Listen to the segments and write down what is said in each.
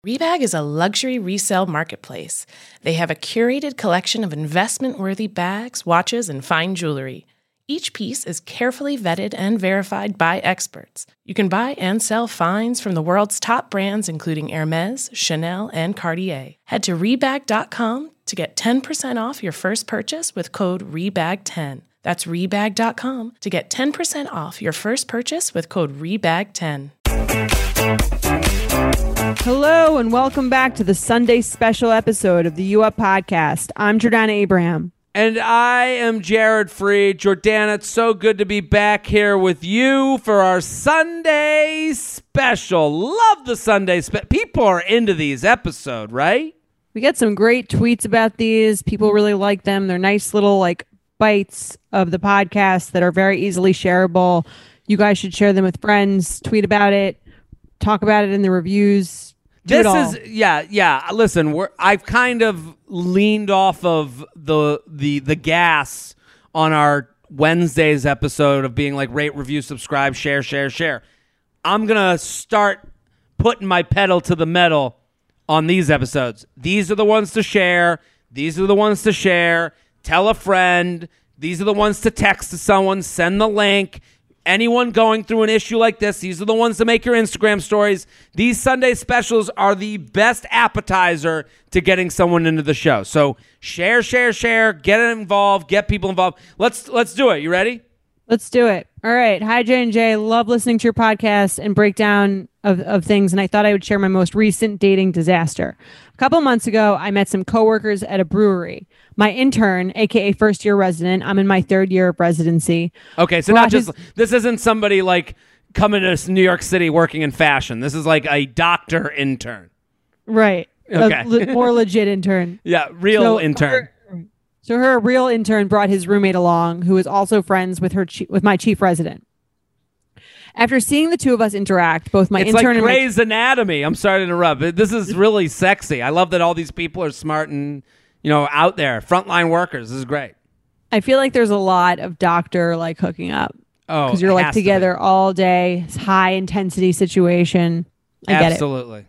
Rebag is a luxury resale marketplace. They have a curated collection of investment-worthy bags, watches, and fine jewelry. Each piece is carefully vetted and verified by experts. You can buy and sell finds from the world's top brands, including Hermes, Chanel, and Cartier. Head to Rebag.com to get 10% off your first purchase with code REBAG10. That's Rebag.com to get 10% off your first purchase with code REBAG10. Hello and welcome back to the Sunday special episode of the U Up Podcast. I'm Jordana Abraham. And I am Jared Freed. Jordana, it's so good to be back here with you for our Sunday special. Love the Sunday special. People are into these episodes, right? We get some great tweets about these. People really like them. They're nice little bites of the podcast that are very easily shareable. You guys should share them with friends, tweet about it, talk about it in the reviews. Listen, I've kind of leaned off of the gas on our Wednesday's episode of being like rate, review, subscribe, share. I'm gonna start putting my pedal to the metal on these episodes. These are the ones to share. These are the ones to share. Tell a friend. These are the ones to text to someone. Send the link. Anyone going through an issue like this, these are the ones to make your Instagram stories. These Sunday specials are the best appetizer to getting someone into the show. So share, get it involved, get people involved. Let's do it. You ready? Let's do it. All right. Hi, J&J. Love listening to your podcast and breakdown of things, and I thought I would share my most recent dating disaster. A couple months ago, I met some coworkers at a brewery. My intern, aka first year resident, I'm in my third year of residency. Okay, so this isn't somebody like coming to New York City working in fashion. This is like a doctor intern. Right. Okay. More legit intern. Yeah, real intern. Her real intern brought his roommate along, who is also friends with with my chief resident. After seeing the two of us interact, both my intern like and Grey's Anatomy. I'm sorry to interrupt. This is really sexy. I love that all these people are smart and out there, frontline workers. This is great. I feel like there's a lot of doctor hooking up. Oh, because you're together all day, high intensity situation. I get it. Absolutely.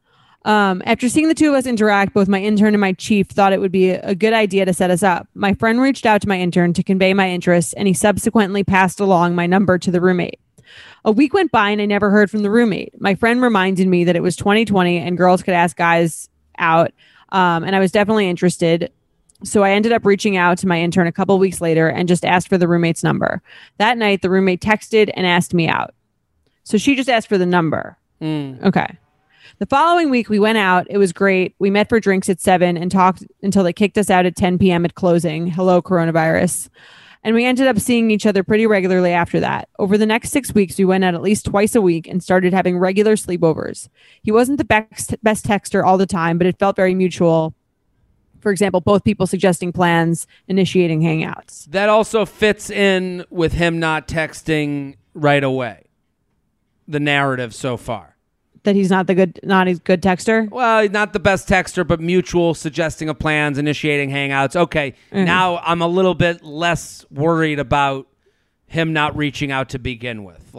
After seeing the two of us interact, both my intern and my chief thought it would be a good idea to set us up. My friend reached out to my intern to convey my interest, and he subsequently passed along my number to the roommate. A week went by and I never heard from the roommate. My friend reminded me that it was 2020 and girls could ask guys out, and I was definitely interested. So I ended up reaching out to my intern a couple weeks later and just asked for the roommate's number. That night, the roommate texted and asked me out. So she just asked for the number. Okay. The following week, we went out. It was great. We met for drinks at 7 and talked until they kicked us out at 10 p.m. at closing. Hello, coronavirus. And we ended up seeing each other pretty regularly after that. Over the next 6 weeks, we went out at least twice a week and started having regular sleepovers. He wasn't the best texter all the time, but it felt very mutual. For example, both people suggesting plans, initiating hangouts. That also fits in with him not texting right away. The narrative so far. That he's not a good texter? Well, he's not the best texter, but mutual, suggesting of plans, initiating hangouts. Okay, Now I'm a little bit less worried about him not reaching out to begin with.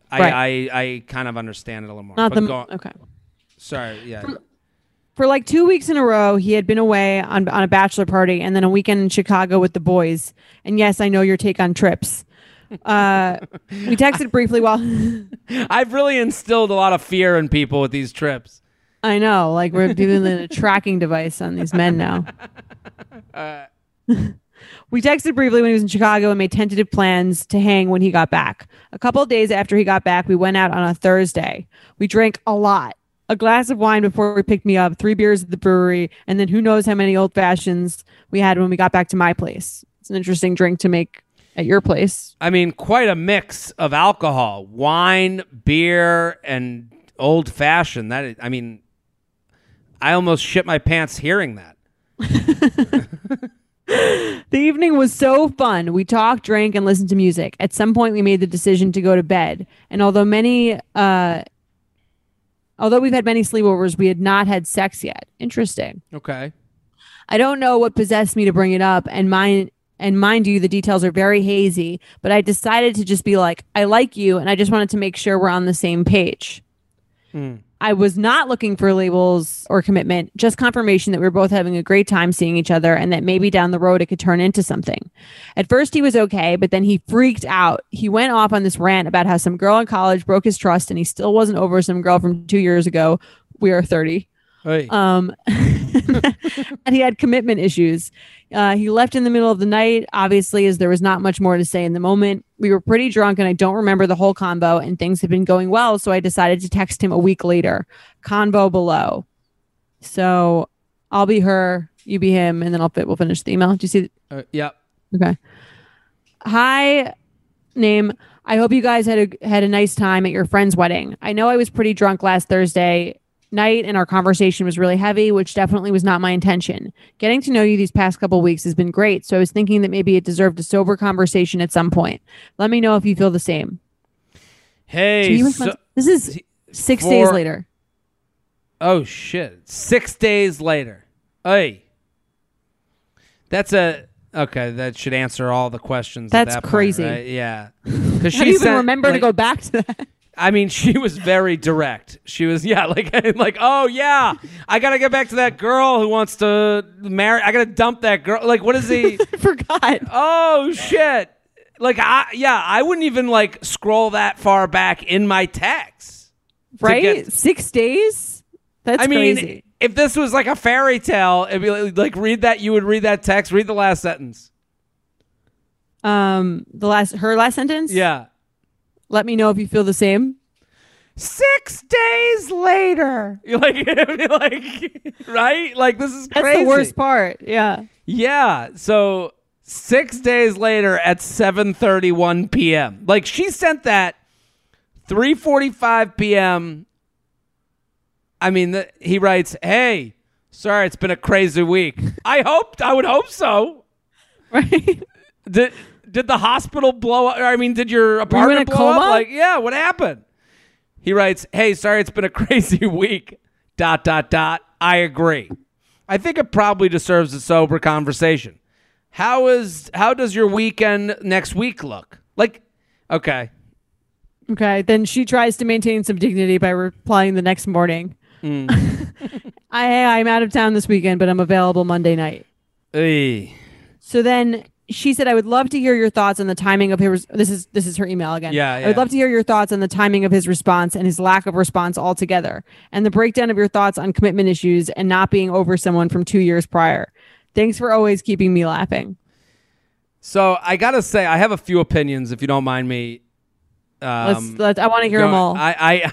I kind of understand it a little more. Okay. Sorry, yeah. For 2 weeks in a row, he had been away on a bachelor party and then a weekend in Chicago with the boys. And yes, I know your take on trips. We texted briefly while I've really instilled a lot of fear in people with these trips. I know, we're doing a tracking device on these men now. We texted briefly when he was in Chicago and made tentative plans to hang when he got back. A couple of days after he got back, we went out on a Thursday. We drank a lot. A glass of wine before he picked me up, 3 beers at the brewery, and then who knows how many old fashions we had when we got back to my place. It's an interesting drink to make at your place. I mean, quite a mix of alcohol, wine, beer, and old fashioned. I almost shit my pants hearing that. The evening was so fun. We talked, drank, and listened to music. At some point, we made the decision to go to bed. And although we've had many sleepovers, we had not had sex yet. Interesting. Okay. I don't know what possessed me to bring it up, and mind you, the details are very hazy, but I decided to just be like, I like you, and I just wanted to make sure we're on the same page. I was not looking for labels or commitment, just confirmation that we were both having a great time seeing each other and that maybe down the road it could turn into something. At first he was okay, but then he freaked out. He went off on this rant about how some girl in college broke his trust and he still wasn't over some girl from 2 years ago. We are 30. Hey. And he had commitment issues. He left in the middle of the night, obviously, as there was not much more to say in the moment. We were pretty drunk and I don't remember the whole convo, and things had been going well, so I decided to text him a week later. Convo below. So I'll be her, you be him, and then we'll finish the email. Do you see? Yeah. Okay. Hi, name. I hope you guys had a nice time at your friend's wedding. I know I was pretty drunk last Thursday night and our conversation was really heavy, which definitely was not my intention. Getting to know you these past couple weeks has been great, so I was thinking that maybe it deserved a sober conversation at some point. Let me know if you feel the same. Hey, this is 6 days later. Oh shit. 6 days later. Hey. Okay, that should answer all the questions. That's at that crazy. Point, right? Yeah. Because she even remember to go back to that. I mean, she was very direct. She was, like, oh, yeah, I got to get back to that girl who wants to marry. I got to dump that girl. Like, what is he? I forgot. Oh, shit. Like, I wouldn't even, like, scroll that far back in my text. Right? 6 days? That's crazy. I mean, if this was like a fairy tale, it'd be like, read that. You would read that text. Read the last sentence. Her last sentence? Yeah. Let me know if you feel the same. 6 days later. You're like, right? Like, this is crazy. That's the worst part. Yeah. Yeah. So 6 days later at 7:31 p.m. Like, she sent that 3:45 p.m. I mean, he writes, hey, sorry, it's been a crazy week. I would hope so. Right. Did the hospital blow up? I mean, did your apartment blow up? Like, yeah, what happened? He writes, hey, sorry, it's been a crazy week. ... I agree. I think it probably deserves a sober conversation. How does your weekend next week look? Like, okay. Okay, then she tries to maintain some dignity by replying the next morning. I'm out of town this weekend, but I'm available Monday night. Hey. So then she said, I would love to hear your thoughts on the timing of his... This is her email again. Yeah. I would love to hear your thoughts on the timing of his response and his lack of response altogether, and the breakdown of your thoughts on commitment issues and not being over someone from 2 years prior. Thanks for always keeping me laughing. So I got to say, I have a few opinions, if you don't mind me. I want to hear them all.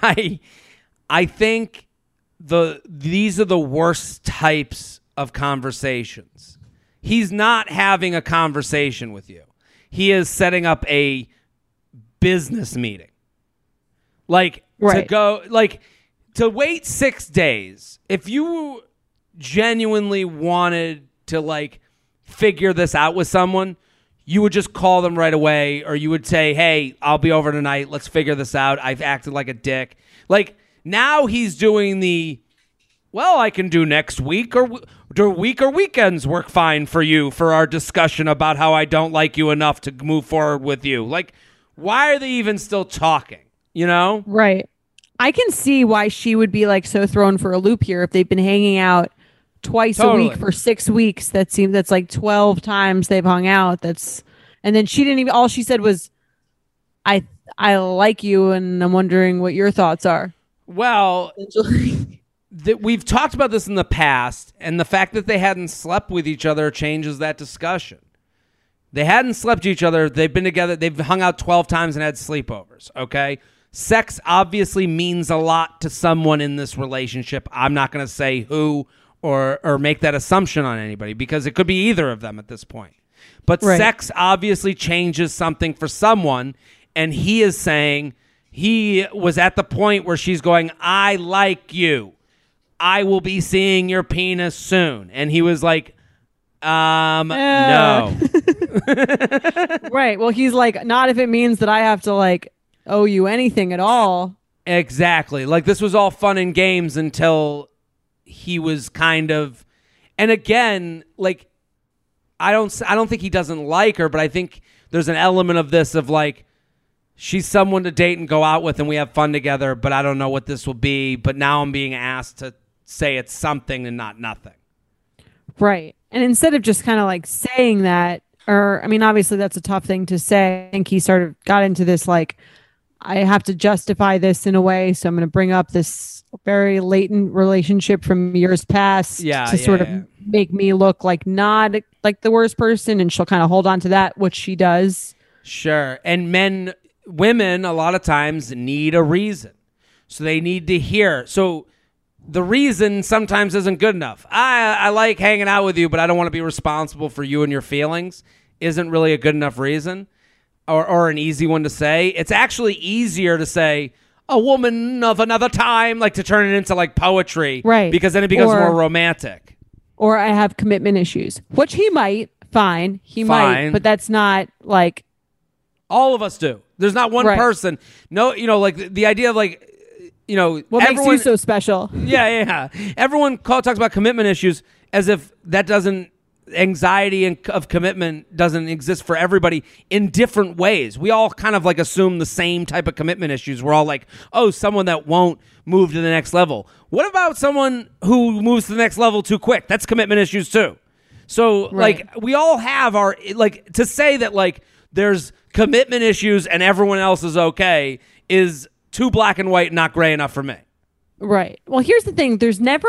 I think these are the worst types of conversations. He's not having a conversation with you. He is setting up a business meeting. Like, right. to wait 6 days. If you genuinely wanted to, like, figure this out with someone, you would just call them right away, or you would say, hey, I'll be over tonight. Let's figure this out. I've acted like a dick. Like, now he's doing I can do next week, or do week or weekends work fine for you for our discussion about how I don't like you enough to move forward with you? Like, why are they even still talking? You know? Right. I can see why she would be like so thrown for a loop here if they've been hanging out twice a week for 6 weeks. That's like 12 times they've hung out. And then she didn't even, all she said was, I like you and I'm wondering what your thoughts are. Well, we've talked about this in the past, and the fact that they hadn't slept with each other changes that discussion. They hadn't slept with each other. They've been together. They've hung out 12 times and had sleepovers. Okay. Sex obviously means a lot to someone in this relationship. I'm not going to say who or make that assumption on anybody, because it could be either of them at this point. But right. Sex obviously changes something for someone, and he is saying he was at the point where she's going, I like you. I will be seeing your penis soon. And he was like, no. Right. Well, he's like, not if it means that I have to like owe you anything at all. Exactly. Like, this was all fun and games until he was kind of, and again, like, I don't think he doesn't like her, but I think there's an element of this of like, she's someone to date and go out with and we have fun together, but I don't know what this will be. But now I'm being asked to say it's something and not nothing. Right. And instead of just kind of like saying that, or, I mean, obviously that's a tough thing to say. I think he sort of got into this, like, I have to justify this in a way. So I'm going to bring up this very latent relationship from years past to sort of make me look like not like the worst person. And she'll kind of hold on to that, which she does. Sure. And women, a lot of times need a reason. So they need to hear. So the reason sometimes isn't good enough. I like hanging out with you, but I don't want to be responsible for you and your feelings. Isn't really a good enough reason or an easy one to say. It's actually easier to say a woman of another time, like to turn it into like poetry. Right. Because then it becomes more romantic. Or I have commitment issues, which he might. Fine. He might, but that's not like. All of us do. There's not one person. No, like the idea of like, what makes you so special? Yeah. Everyone talks about commitment issues as if that doesn't, anxiety of commitment doesn't exist for everybody in different ways. We all kind of like assume the same type of commitment issues. We're all like, oh, someone that won't move to the next level. What about someone who moves to the next level too quick? That's commitment issues too. So like we all have our, like, to say that like there's commitment issues and everyone else is okay is too black and white, not gray enough for me. Right. Well, here's the thing. There's never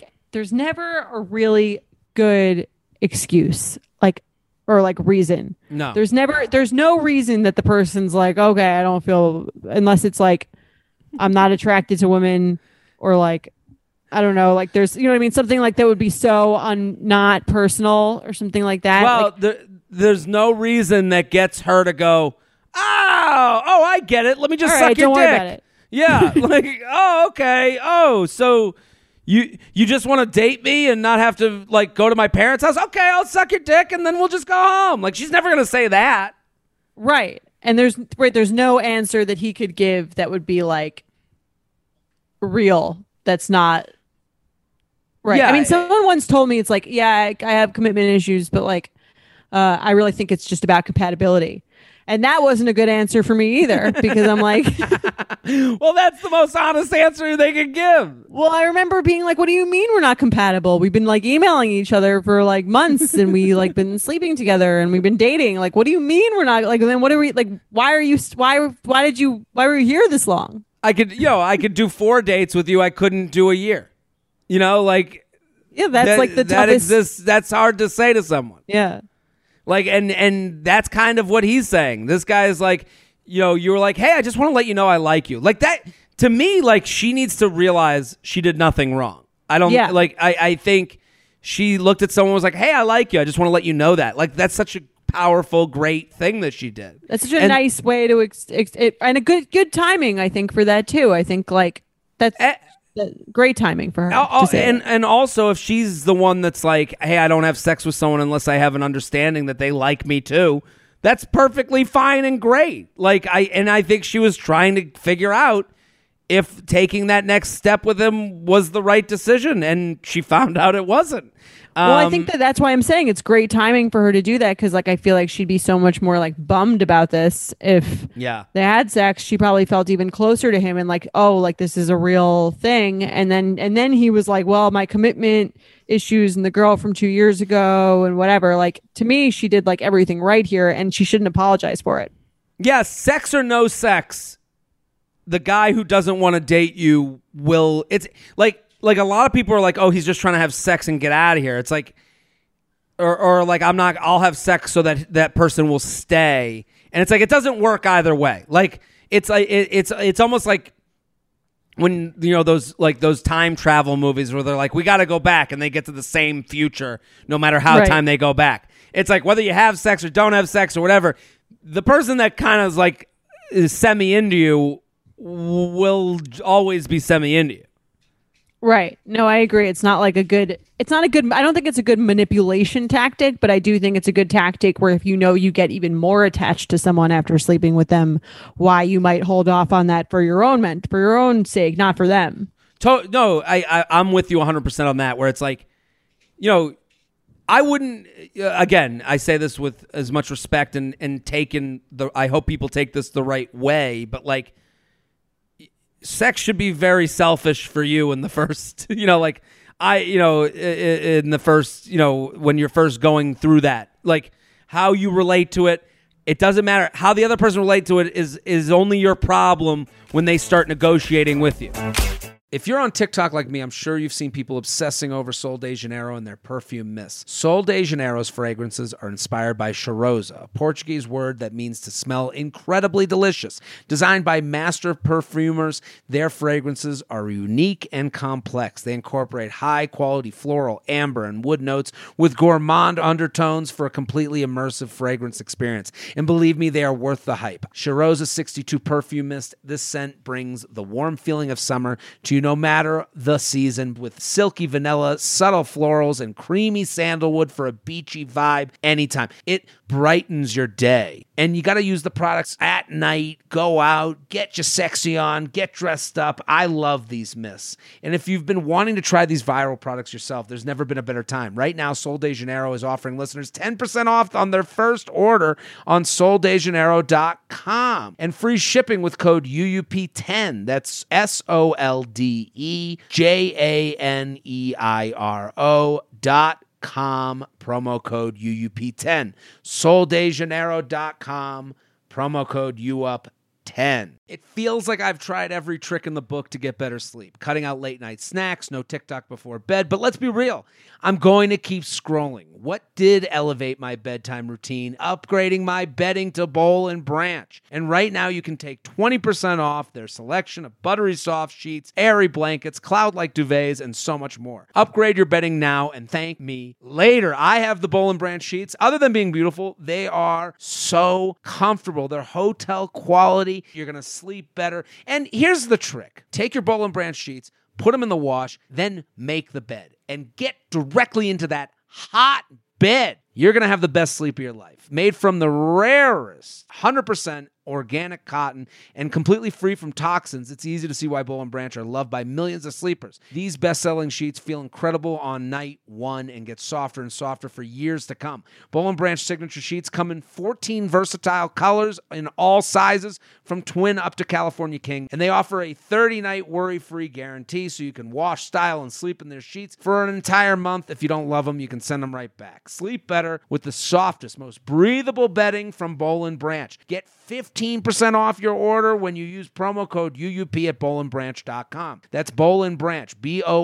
a really good excuse, like, or like reason. No. There's no reason that the person's like, okay, I don't feel, unless it's like, I'm not attracted to women, or like, I don't know, like there's, you know what I mean? Something like that would be so not personal or something like that. Well, like, there's no reason that gets her to go, oh, I get it. Let me just suck your dick. Don't worry about it. Yeah. Like, oh, okay. Oh, so you just want to date me and not have to like go to my parents' house? Okay, I'll suck your dick and then we'll just go home. Like, she's never going to say that. Right. And there's no answer that he could give that would be like real. That's not right. Yeah. I mean, someone once told me, it's like, yeah, I have commitment issues, but like, I really think it's just about compatibility. And that wasn't a good answer for me either, because I'm like, well, that's the most honest answer they could give. Well, I remember being like, what do you mean we're not compatible? We've been like emailing each other for like months, and we like been sleeping together, and we've been dating. Like, what do you mean we're not, like, then what are we, like, why were you here this long? I could do 4 dates with you. I couldn't do a year. Like, yeah, that's like the toughest. That's hard to say to someone. Yeah. Like, and that's kind of what he's saying. This guy is like, you were like, hey, I just want to let you know I like you. Like that, to me, like, she needs to realize she did nothing wrong. I think she looked at someone and was like, hey, I like you. I just want to let you know that. Like, that's such a powerful, great thing that she did. That's such a nice way to, and a good timing, I think, for that too. I think like that's great timing for her. And also, if she's the one that's like, hey, I don't have sex with someone unless I have an understanding that they like me too, that's perfectly fine and great. Like, I think she was trying to figure out if taking that next step with him was the right decision, and she found out it wasn't. Well, I think that's why I'm saying it's great timing for her to do that, because like I feel like she'd be so much more like bummed about this if they had sex. She probably felt even closer to him and like, oh, like this is a real thing. And then he was like, well, my commitment issues and the girl from 2 years ago and whatever. Like, to me, she did like everything right here, and she shouldn't apologize for it. Yeah, sex or no sex, the guy who doesn't want to date you will. It's like a lot of people are like, oh, he's just trying to have sex and get out of here. It's like, or like, I'll have sex so that person will stay. And it's like, it doesn't work either way. Like, it's like, it's almost like when, those time travel movies where they're like, we got to go back, and they get to the same future no matter how time they go back. It's like, whether you have sex or don't have sex or whatever, the person that kind of is like is semi into you will always be semi into you. Right. No, I agree. I don't think it's a good manipulation tactic, but I do think it's a good tactic where if you get even more attached to someone after sleeping with them, why you might hold off on that for your own sake, not for them. No, I'm with you 100% on that, where it's like, I wouldn't, again, I say this with as much respect and I hope people take this the right way, but like, sex should be very selfish for you in the first, in the first, when you're first going through that, like how you relate to it. It doesn't matter how the other person relates to it is only your problem when they start negotiating with you. If you're on TikTok like me, I'm sure you've seen people obsessing over Sol de Janeiro and their perfume mist. Sol de Janeiro's fragrances are inspired by cheirosa, a Portuguese word that means to smell incredibly delicious. Designed by master perfumers, their fragrances are unique and complex. They incorporate high-quality floral, amber, and wood notes with gourmand undertones for a completely immersive fragrance experience. And believe me, they are worth the hype. Cheirosa 62 Perfume Mist, this scent brings the warm feeling of summer to you no matter the season, with silky vanilla, subtle florals, and creamy sandalwood for a beachy vibe anytime. It brightens your day. And you got to use the products at night, go out, get your sexy on, get dressed up. I love these mists. And if you've been wanting to try these viral products yourself, there's never been a better time. Right now, Sol de Janeiro is offering listeners 10% off on their first order on soldejaneiro.com and free shipping with code UUP10. That's SoldeJaneiro.com, promo code UUP10. soldejaneiro.com, promo code UUP10. It feels like I've tried every trick in the book to get better sleep. Cutting out late night snacks, no TikTok before bed, but let's be real. I'm going to keep scrolling. What did elevate my bedtime routine? Upgrading my bedding to Boll and Branch. And right now you can take 20% off their selection of buttery soft sheets, airy blankets, cloud-like duvets, and so much more. Upgrade your bedding now and thank me later. I have the Boll and Branch sheets. Other than being beautiful, they are so comfortable. They're hotel quality. You're going to sleep better. And here's the trick. Take your Boll and Branch sheets, put them in the wash, then make the bed and get directly into that hot bed. You're going to have the best sleep of your life. Made from the rarest 100% organic cotton and completely free from toxins, it's easy to see why Boll and Branch are loved by millions of sleepers. These best-selling sheets feel incredible on night one and get softer and softer for years to come. Boll and Branch signature sheets come in 14 versatile colors in all sizes, from twin up to California king, and they offer a 30-night worry-free guarantee, so you can wash, style, and sleep in their sheets for an entire month. If you don't love them, you can send them right back. Sleep better with the softest, most breathable bedding from Boll and Branch. Get 15% off your order when you use promo code UUP at bollandbranch.com. That's Boll and Branch,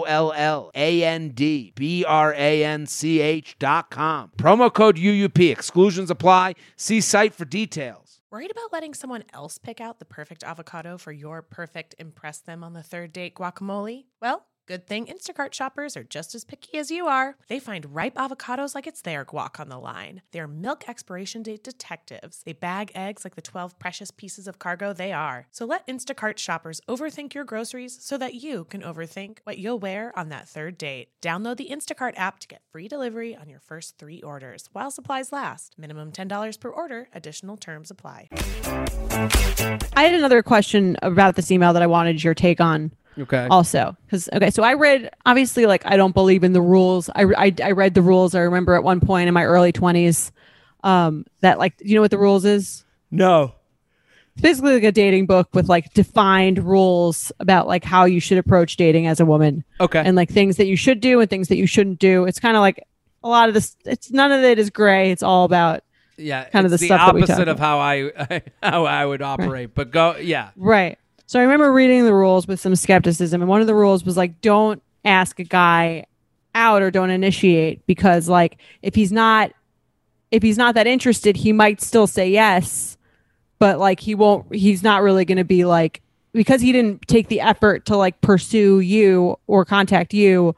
BOLLANDBRANCH.com. Promo code UUP. Exclusions apply. See site for details. Worried about letting someone else pick out the perfect avocado for your perfect impress them on the third date guacamole? Well, good thing Instacart shoppers are just as picky as you are. They find ripe avocados like it's their guac on the line. They're milk expiration date detectives. They bag eggs like the 12 precious pieces of cargo they are. So let Instacart shoppers overthink your groceries so that you can overthink what you'll wear on that third date. Download the Instacart app to get free delivery on your first 3 orders while supplies last. Minimum $10 per order. Additional terms apply. I had another question about this email that I wanted your take on. Okay. Also, so I read, obviously, like, I don't believe in the rules. I read the rules. I remember at one point in my early 20s that, like, you know what the rules is? No. It's basically like a dating book with like defined rules about like how you should approach dating as a woman. Okay. And like things that you should do and things that you shouldn't do. It's kind of like a lot of this. It's none of it is gray. It's all about kind of the stuff that we talk about. Opposite of how I would operate. Right. But go, yeah. Right. So I remember reading the rules with some skepticism, and one of the rules was like, don't ask a guy out or don't initiate, because like if he's not that interested, he might still say yes, but like he's not really going to be like, because he didn't take the effort to like pursue you or contact you.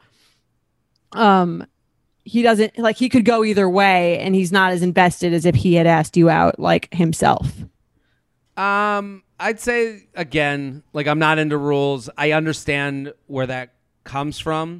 He doesn't, like, he could go either way, and he's not as invested as if he had asked you out like himself. I'd say, again, like, I'm not into rules. I understand where that comes from.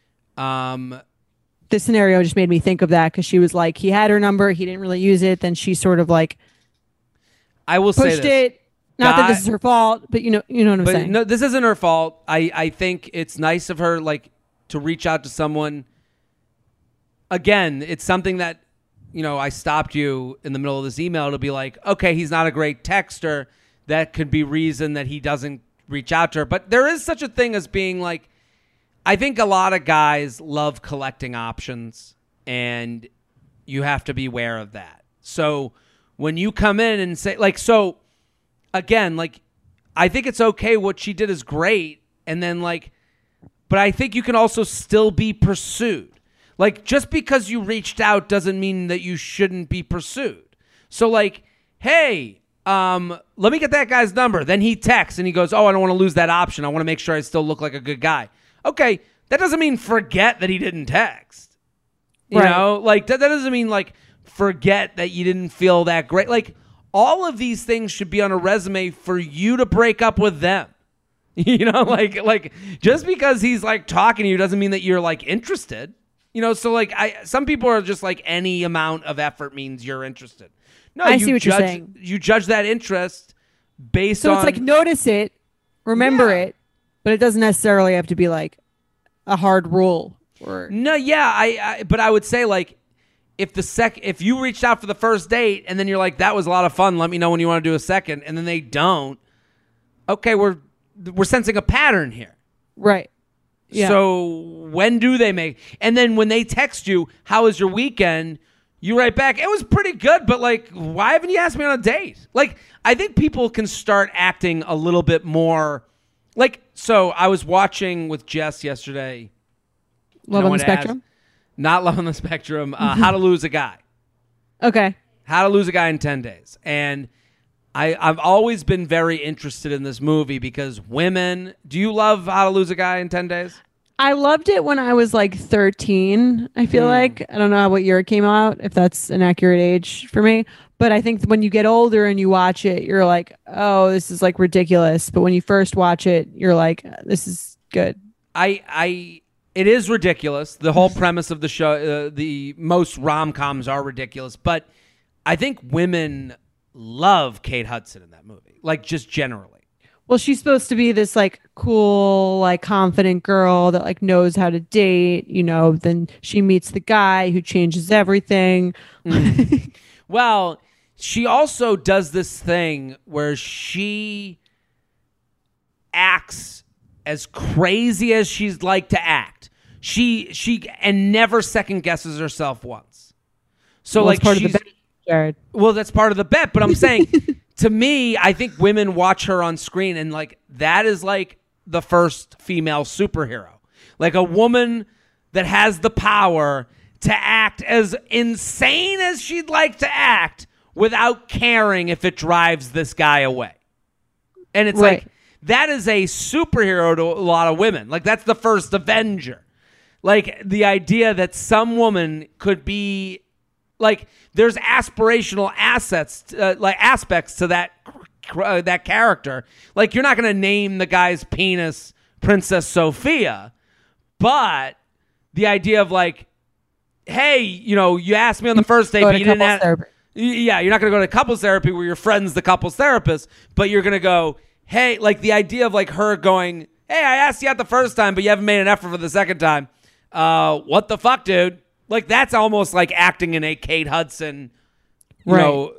This scenario just made me think of that, because she was like, he had her number, he didn't really use it. Then she sort of like, I will pushed say this. it. Not that this is her fault, but you know what I'm saying. No, this isn't her fault. I think it's nice of her, like, to reach out to someone again, it's something that, I stopped you in the middle of this email to be like, okay, he's not a great texter. That could be reason that he doesn't reach out to her. But there is such a thing as being like, I think a lot of guys love collecting options, and you have to be aware of that. So when you come in and say, like, so again, like, I think it's okay. What she did is great. And then, like, but I think you can also still be pursued. Like, just because you reached out doesn't mean that you shouldn't be pursued. So, like, hey, let me get that guy's number. Then he texts and he goes, oh, I don't want to lose that option. I want to make sure I still look like a good guy. Okay, that doesn't mean forget that he didn't text. You know, like, that doesn't mean, like, forget that you didn't feel that great. Like, all of these things should be on a resume for you to break up with them. Like just because he's, like, talking to you doesn't mean that you're, like, interested. So, like, some people are just like, any amount of effort means you're interested. No, I see what you're saying. You judge that interest based on... So it's like, notice it, remember it, but it doesn't necessarily have to be like a hard rule. No, yeah, but I would say, like, if you reached out for the first date and then you're like, that was a lot of fun, let me know when you want to do a second, and then they don't, okay, we're sensing a pattern here. Right. Yeah. So when do they make... And then when they text you, how was your weekend? You write back, it was pretty good, but, like, why haven't you asked me on a date? Like, I think people can start acting a little bit more... Like, so I was watching with Jess yesterday. Love on the Spectrum? Not Love on the Spectrum. How to Lose a Guy. Okay. How to Lose a Guy in 10 Days. And I've always been very interested in this movie because women... Do you love How to Lose a Guy in 10 Days? I loved it when I was like 13, I feel like. I don't know what year it came out, if that's an accurate age for me. But I think when you get older and you watch it, you're like, oh, this is, like, ridiculous. But when you first watch it, you're like, this is good. It is ridiculous. The whole premise of the show, the most rom-coms are ridiculous. But I think women love Kate Hudson in that movie, like, just generally. Well, she's supposed to be this, like, cool, like, confident girl that, like, knows how to date, then she meets the guy who changes everything. Well, she also does this thing where she acts as crazy as she's like to act. She and never second guesses herself once. So, like, part of the bet, Jared. Well, that's part of the bet, but I'm saying to me, I think women watch her on screen and, like, that is, like, the first female superhero. Like, a woman that has the power to act as insane as she'd like to act without caring if it drives this guy away. And it's like, that is a superhero to a lot of women. Like, that's the first Avenger. Like, the idea that some woman could be, like, there's aspirational aspects to that character. Like, you're not going to name the guy's penis Princess Sophia, but the idea of, like, hey, you asked me on the first date, but you didn't ask. Yeah, you're not going to go to couples therapy where your friend's the couples therapist, but you're going to go, hey, like, the idea of, like, her going, hey, I asked you out the first time, but you haven't made an effort for the second time. What the fuck, dude? Like, that's almost like acting in a Kate Hudson, How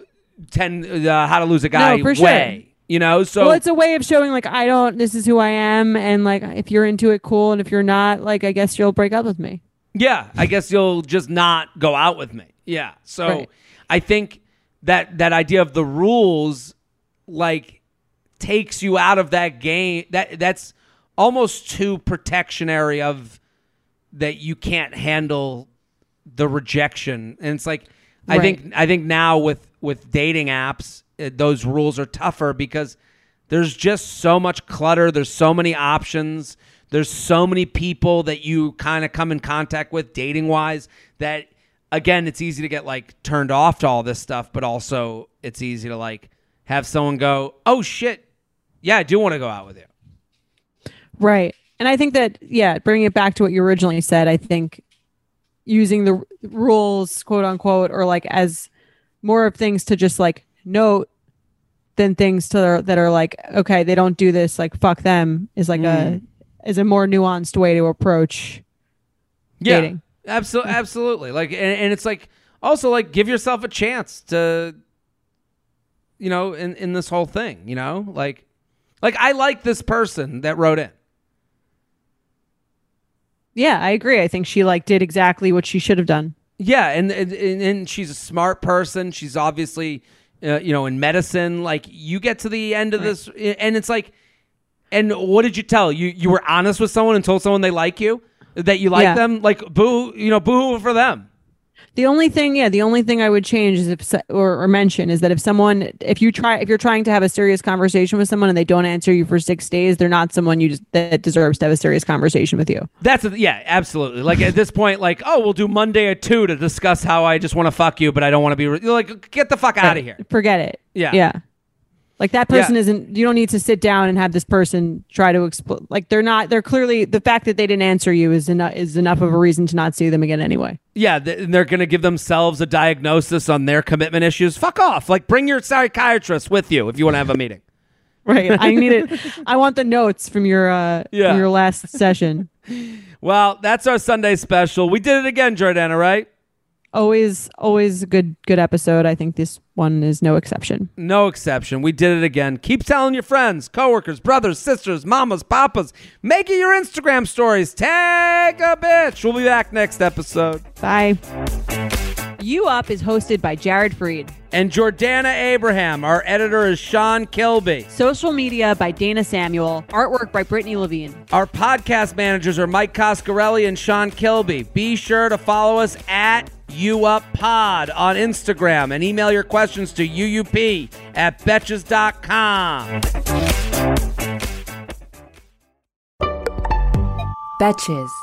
to Lose a Guy way. Sure. So, well, it's a way of showing, like, this is who I am, and, like, if you're into it, cool, and if you're not, like, I guess you'll break up with me. Yeah, I guess you'll just not go out with me. Yeah, so I think that idea of the rules, like, takes you out of that game. That's almost too protectionary of that you can't handle the rejection. And it's like, I think now with dating apps, those rules are tougher because there's just so much clutter. There's so many options. There's so many people that you kind of come in contact with dating wise that, again, it's easy to get, like, turned off to all this stuff, but also it's easy to, like, have someone go, oh shit, yeah, I do want to go out with you. Right. And I think that, bringing it back to what you originally said, I think using the rules, quote unquote, or, like, as more of things to just, like, note than things that are like, okay, they don't do this, like, fuck them, is like a more nuanced way to approach dating. Absolutely. Like, and it's like also like give yourself a chance to, in this whole thing, like I like this person that wrote in. Yeah, I agree. I think she did exactly what she should have done. Yeah, and she's a smart person. She's obviously, in medicine. Like, you get to the end of this, and it's like, and what did you tell? You were honest with someone and told someone they like you, that you like them. Like, boo for them. The only thing I would change is or mention is that if you're trying to have a serious conversation with someone and they don't answer you for 6 days, they're not someone that deserves to have a serious conversation with you. Absolutely. Like at this point, like, oh, we'll do Monday at 2 to discuss how I just want to fuck you, but I don't want to be like, get the fuck out of here. Forget it. Yeah. Like that person isn't, you don't need to sit down and have this person try to explain. Like they're clearly, the fact that they didn't answer you is enough of a reason to not see them again anyway. Yeah. They're going to give themselves a diagnosis on their commitment issues. Fuck off. Like bring your psychiatrist with you if you want to have a meeting. Right. I need it. I want the notes from your last session. Well, that's our Sunday special. We did it again, Jordana, right? Always a good episode. I think this one is no exception. No exception. We did it again. Keep telling your friends, coworkers, brothers, sisters, mamas, papas. Make it your Instagram stories. Tag a bitch. We'll be back next episode. Bye. You Up is hosted by Jared Freed and Jordana Abraham. Our editor is Sean Kilby. Social media by Dana Samuel. Artwork by Brittany Levine. Our podcast managers are Mike Coscarelli and Sean Kilby. Be sure to follow us at UUpPod on Instagram and email your questions to uup@betches.com. Betches.